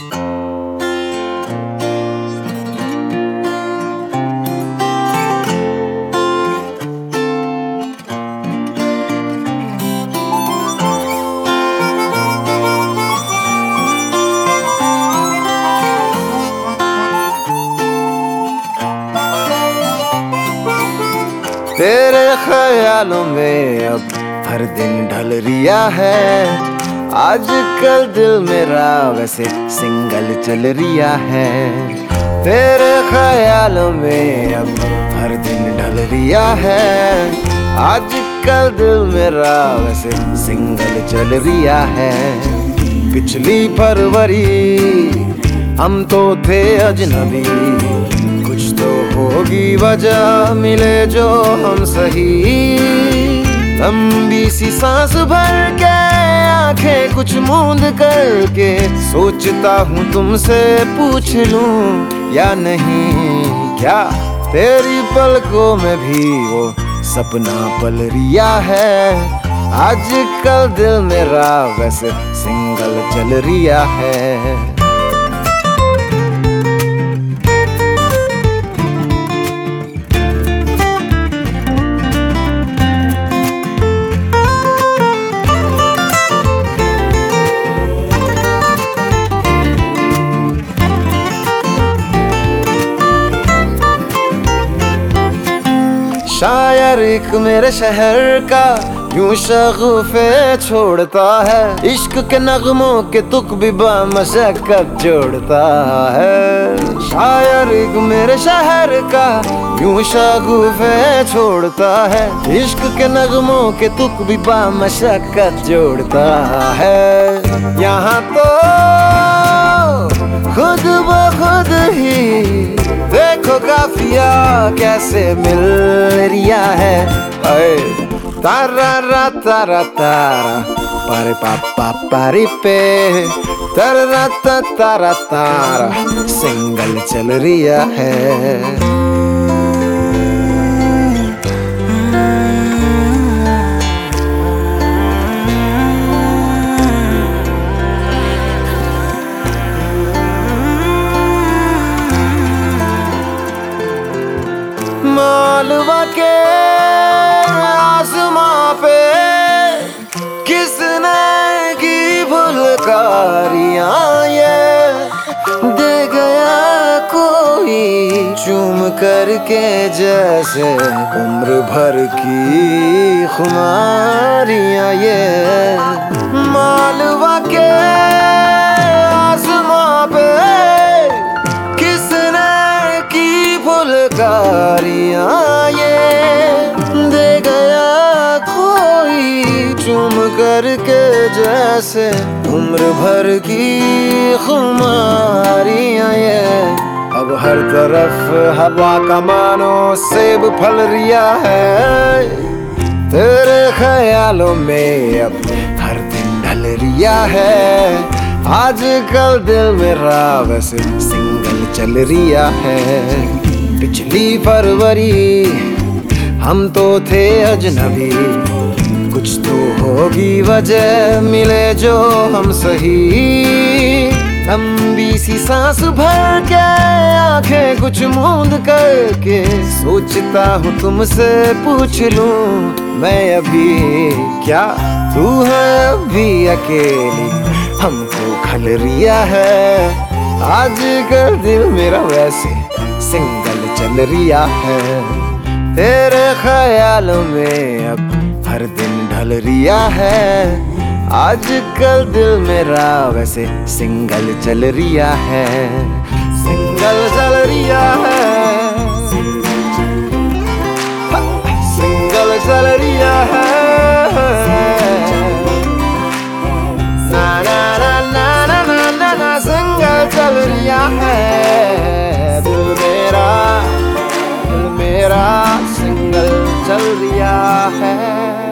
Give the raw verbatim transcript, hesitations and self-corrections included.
तेरे ख्यालों में अब हर दिन ढल रिया है। आजकल दिल मेरा वैसे सिंगल चल रिया है। तेरे ख्यालों में अब हर दिन ढल रिया है। आजकल दिल मेरा वैसे सिंगल चल रिया है। पिछली फरवरी हम तो थे अजनबी, कुछ तो होगी वजह मिले जो हम सही। लंबी सी सांस भर के आंखें कुछ मूंद करके सोचता हूँ तुमसे पूछ लूं या नहीं। क्या तेरी पलकों में भी वो सपना पल रिया है। आजकल दिल मेरा वैसे सिंगल चल रिया है। शायर एक मेरे शहर का यूं शगुफे छोड़ता है। इश्क के नगमों के तुक भी बामशक्कत जोड़ता है। शायर एक मेरे शहर का यूं शगुफे छोड़ता है। इश्क के नगमों के तुक भी बामशक्कत जोड़ता है। यहाँ तो खुद ब खुद ही देखो काफिया कैसे मिल रिया है। तारा रा तारा तारा पारे पापा पारी पे तारा ता तारा तारा सिंगल चल रिया है। मालवा के आसमां पे किसने की फुलकारियां ये दे गया कोई चूम करके जैसे उम्र भर की खुमारियां ये। मालवा के आसमां पे किसने की फुलकारियां ये दे गया कोई चूम करके जैसे उम्र भर की खुमारियां ये। अब हर तरफ हवा का मानो सेब फल रिया है। तेरे ख्यालों में अब हर दिन ढल रिया है। आजकल दिल मेरा वैसे सिंगल चल रिया है। पिछली फरवरी हम तो थे अजनबी, कुछ तो होगी वजह मिले जो हम सही। लंबी सी सांस भर के आंखें कुछ मूंद करके सोचता हूँ तुमसे पूछ लूं मैं अभी। क्या तू है अभी अकेली हमको खल रिया है। आजकल दिल मेरा वैसे सिंगल चल रिया है। तेरे ख्यालों में अब हर दिन ढल रिया है। आजकल दिल मेरा वैसे सिंगल चल रिया है। सिंगल चल रिया है। सिंगल चल रिया है। ना ना ना ना ना ना ना ना सिंगल चल रिया है। दिल मेरा दिल मेरा सिंगल चल रिया है।